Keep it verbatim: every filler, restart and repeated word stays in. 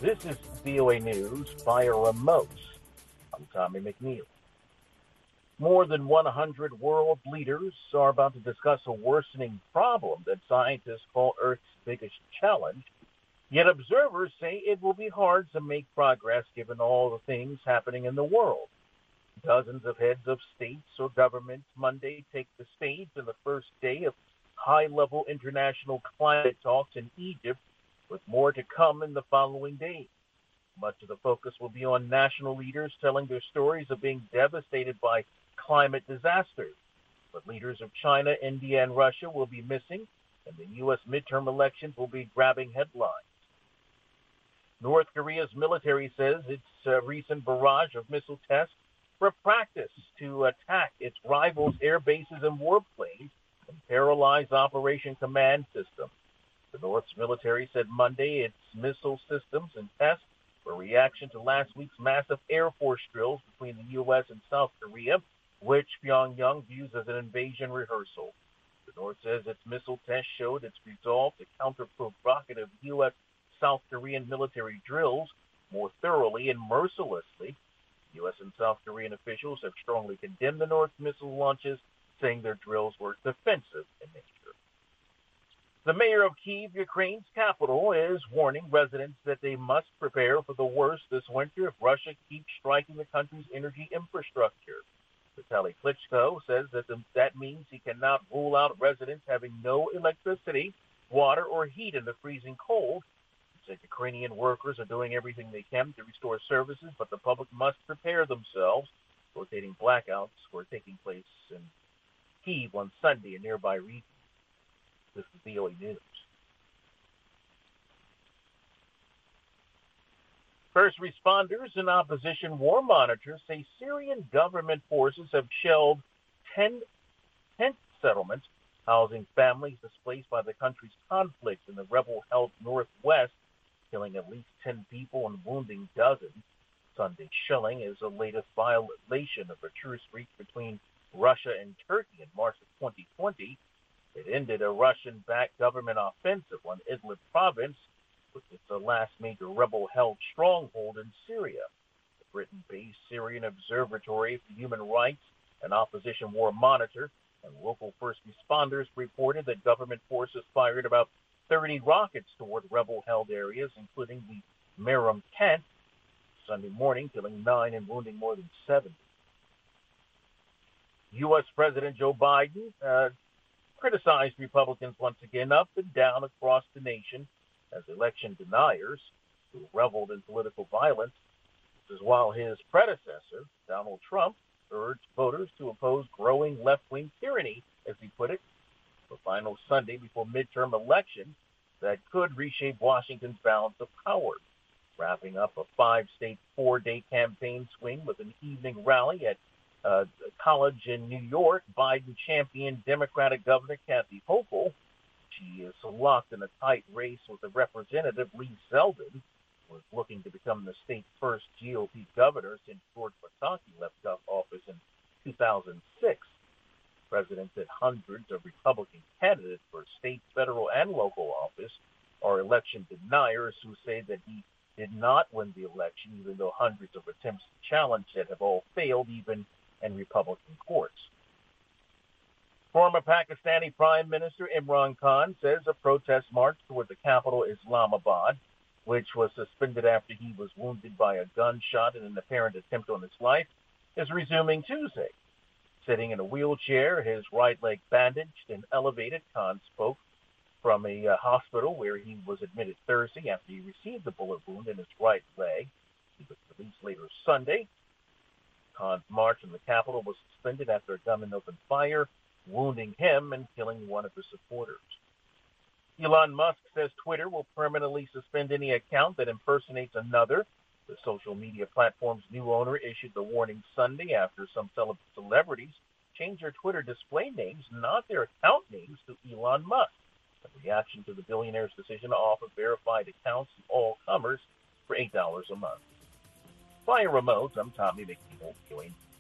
This is V O A News via remote. I'm Tommy McNeil. More than one hundred world leaders are about to discuss a worsening problem that scientists call Earth's biggest challenge. Yet observers say it will be hard to make progress given all the things happening in the world. Dozens of heads of states or governments Monday take the stage in the first day of high-level international climate talks in Egypt, with more to come in the following days. Much of the focus will be on national leaders telling their stories of being devastated by climate disasters. But leaders of China, India, and Russia will be missing, and the U S midterm elections will be grabbing headlines. North Korea's military says its uh, recent barrage of missile tests were practice to attack its rivals' air bases and warplanes and paralyze Operation Command System. The North's military said Monday its missile systems and tests were a reaction to last week's massive Air Force drills between the U S and South Korea, which Pyongyang views as an invasion rehearsal. The North says its missile test showed its resolve to counter provocative U S South Korean military drills more thoroughly and mercilessly. U S and South Korean officials have strongly condemned the North's missile launches, saying their drills were defensive in nature. The mayor of Kyiv, Ukraine's capital, is warning residents that they must prepare for the worst this winter if Russia keeps striking the country's energy infrastructure. Vitaly Klitschko says that the, that means he cannot rule out residents having no electricity, water, or heat in the freezing cold. He said Ukrainian workers are doing everything they can to restore services, but the public must prepare themselves. Rotating blackouts were taking place in Kyiv on Sunday and nearby regions. This is V O A News. First responders and opposition war monitors say Syrian government forces have shelled ten tent settlements housing families displaced by the country's conflict in the rebel-held northwest, killing at least ten people and wounding dozens. Sunday's shelling is the latest violation of a truce reached between Russia and Turkey in March of twenty twenty. It ended a Russian-backed government offensive on Idlib province, which is the last major rebel-held stronghold in Syria. The Britain-based Syrian Observatory for Human Rights, an opposition war monitor, and local first responders reported that government forces fired about thirty rockets toward rebel-held areas, including the Merom camp, Sunday morning, killing nine and wounding more than seventy. U S. President Joe Biden uh, criticized Republicans once again up and down across the nation as election deniers who reveled in political violence. This is while his predecessor, Donald Trump, urged voters to oppose growing left-wing tyranny, as he put it, the final Sunday before midterm elections that could reshape Washington's balance of power. Wrapping up a five-state, four-day campaign swing with an evening rally at Uh, college in New York, Biden championed Democratic Governor Kathy Hochul. She is locked in a tight race with the Representative Lee Zeldin, who is looking to become the state's first G O P governor since George Pataki left office in two thousand six. The president said hundreds of Republican candidates for state, federal, and local office are election deniers who say that he did not win the election, even though hundreds of attempts to challenge it have all failed, even and Republican courts. Former Pakistani Prime Minister Imran Khan says a protest march toward the capital Islamabad, which was suspended after he was wounded by a gunshot in an apparent attempt on his life, is resuming Tuesday. Sitting in a wheelchair, his right leg bandaged and elevated, Khan spoke from a uh, hospital where he was admitted Thursday after he received a bullet wound in his right leg. He was released later Sunday. Khan's march in the capital was suspended after a gunman opened fire, wounding him and killing one of his supporters. Elon Musk says Twitter will permanently suspend any account that impersonates another. The social media platform's new owner issued the warning Sunday after some celebrities changed their Twitter display names, not their account names, to Elon Musk, in reaction to the billionaire's decision to offer verified accounts to all comers for eight dollars a month. Via remote, I'm Tommy McNeil. Join